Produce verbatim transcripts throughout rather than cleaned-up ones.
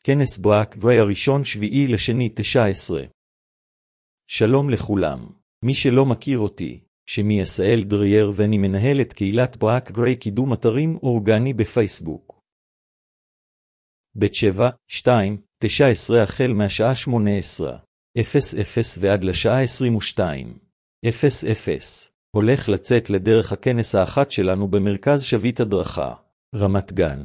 כנס ברק גריי הראשון שביעי לשני תשע עשרה. שלום לכולם. מי שלא מכיר אותי, שמי עשאל דרייר ואני מנהל את קהילת ברק גריי קידום אתרים אורגני בפייסבוק. בית שבע, שתיים, תשע עשרה החל מהשעה שמונה עשרה, אפס אפס ועד לשעה עשרים ושתיים, אפס אפס. הולך לצאת לדרך הכנס האחת שלנו במרכז שביט הדרכה, רמת גן.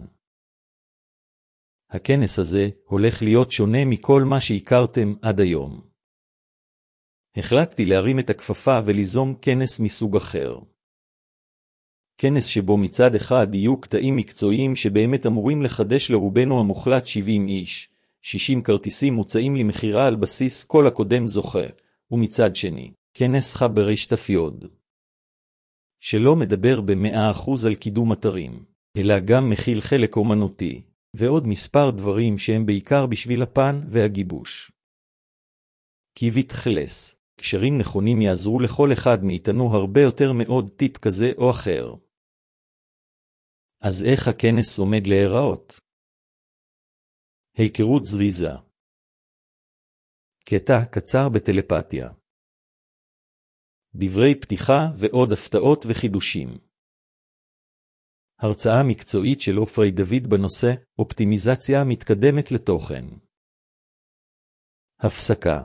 הכנס הזה הולך להיות שונה מכל מה שהכרתם עד היום. החלטתי להרים את הכפפה וליזום כנס מסוג אחר. כנס שבו מצד אחד יהיו קטעים מקצועיים שבאמת אמורים לחדש לרובנו המוחלט שבעים איש, שישים כרטיסים מוצאים למחירה על בסיס כל הקודם זוכה, ומצד שני, כנס חברי שתפיוד. שלא מדבר ב-מאה אחוז על קידום אתרים, אלא גם מכיל חלק אומנותי, ועוד מספר דברים שהם בעיקר בשביל הפן והגיבוש. כי בתכלס, קשרים נכונים יעזרו לכל אחד מאיתנו הרבה יותר מאוד טיפ כזה או אחר. אז איך הכנס עומד להיראות? היכרות זריזה. קטע קצר בטלפתיה. דברי פתיחה ועוד הפתעות וחידושים. הרצאה מקצועית של עופרי דוד בנושא אופטימיזציה מתקדמת לתוכן. הפסקה.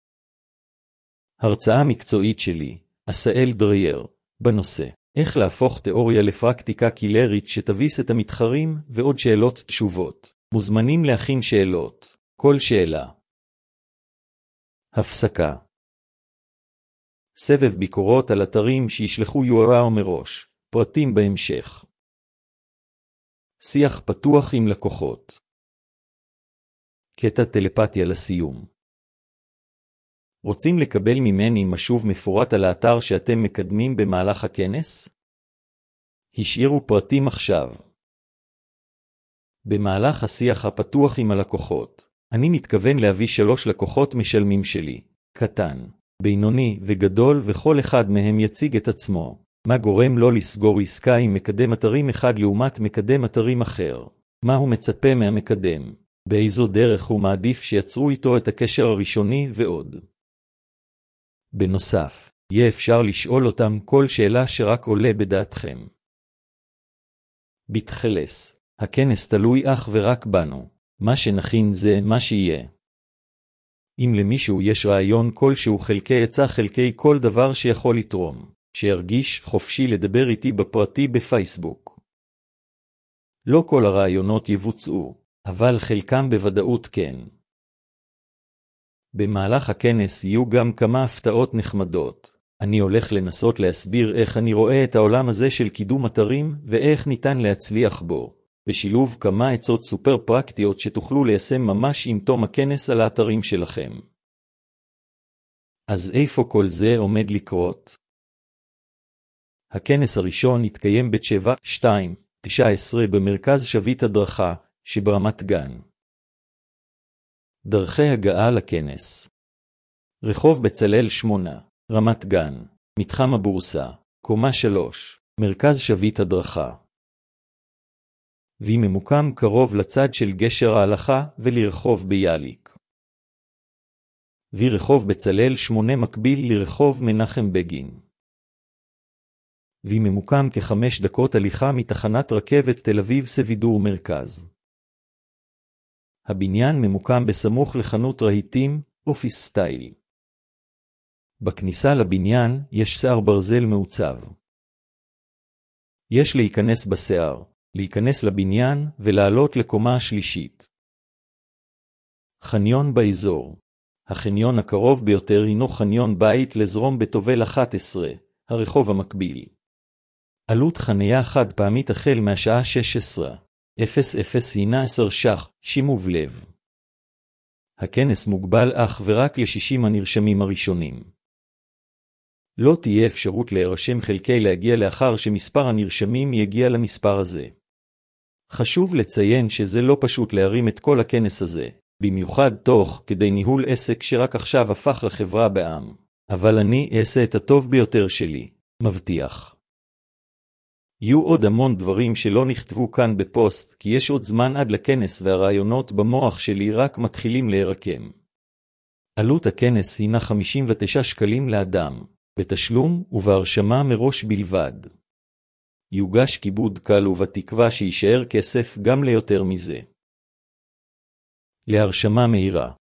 הרצאה מקצועית שלי, עשאל דרייר, בנושא איך להפוך תיאוריה לפרקטיקה קילרית שתביס את המתחרים ועוד שאלות תשובות. מוזמנים להכין שאלות, כל שאלה. הפסקה. סבב ביקורות על אתרים שישלחו יו אר אל מראש, פרטים בהמשך. שיח פתוח עם לקוחות. קטע טלפתיה לסיום. רוצים לקבל ממני משוב מפורט על האתר שאתם מקדמים במהלך הכנס? השאירו פרטים עכשיו. במהלך השיח הפתוח עם הלקוחות, אני מתכוון להביא שלוש לקוחות משלמים שלי, קטן, בינוני וגדול, וכל אחד מהם יציג את עצמו. מה גורם לו לסגור עסקה עם מקדם אתרים אחד לעומת מקדם אתרים אחר? מה הוא מצפה מהמקדם? באיזו דרך הוא מעדיף שיצרו איתו את הקשר הראשוני ועוד. בנוסף, יהיה אפשר לשאול אותם כל שאלה שרק עולה בדעתכם. בתכלס, הכנס תלוי אך ורק בנו. מה שנכין זה מה שיהיה. אם למישהו יש רעיון כלשהו חלקי עצה חלקי כל דבר שיכול לתרום, שירגיש חופשי לדבר איתי בפרטי בפייסבוק. לא כל הרעיונות יבוצעו, אבל חלקם בוודאות כן. במהלך הכנס יהיו גם כמה הפתעות נחמדות. אני הולך לנסות להסביר איך אני רואה את העולם הזה של קידום אתרים ואיך ניתן להצליח בו, בשילוב כמה עצות סופר פרקטיות שתוכלו ליישם ממש עם תום הכנס על האתרים שלכם. אז איפה כל זה עומד לקרות? הכנס הראשון יתקיים בית שבע, שתיים, תשע עשרה במרכז שביט הדרכה, שברמת גן. דרכי הגעה לכנס. רחוב בצלאל שמונה, רמת גן, מתחם הבורסה, קומה שלוש, מרכז שביט הדרכה. והיא ממוקם קרוב לצד של גשר ההלכה ולרחוב ביאליק. והיא רחוב בצלאל שמונה מקביל לרחוב מנחם בגין. והיא ממוקם כחמש דקות הליכה מתחנת רכבת תל אביב סבידור מרכז. הבניין ממוקם בסמוך לחנות רהיטים, אופיס סטייל. בכניסה לבניין יש שיער ברזל מעוצב. יש להיכנס בשיער, להיכנס לבניין ולעלות לקומה השלישית. חניון באזור. החניון הקרוב ביותר הינו חניון בית לזרום בתובל אחת עשרה, הרחוב המקביל. עלות חניה חד פעמית החל מהשעה שש עשרה, אפס אפס הינה עשר ש"ח, שימו לב. הכנס מוגבל אך ורק ל-שישים הנרשמים הראשונים. לא תהיה אפשרות להירשם חלקי להגיע לאחר שמספר הנרשמים יגיע למספר הזה. חשוב לציין שזה לא פשוט להרים את כל הכנס הזה, במיוחד תוך כדי ניהול עסק שרק עכשיו הפך לחברה בעם. אבל אני אעשה את הטוב ביותר שלי, מבטיח. יהיו עוד המון דברים שלא נכתבו כאן בפוסט, כי יש עוד זמן עד לכנס והרעיונות במוח שלי רק מתחילים להירקם. עלות הכנס הינה חמישים ותשעה שקלים לאדם, בתשלום ובהרשמה מראש בלבד. יוגש כיבוד קל ובתקווה שישאר כסף גם ליותר מזה. להרשמה מהירה.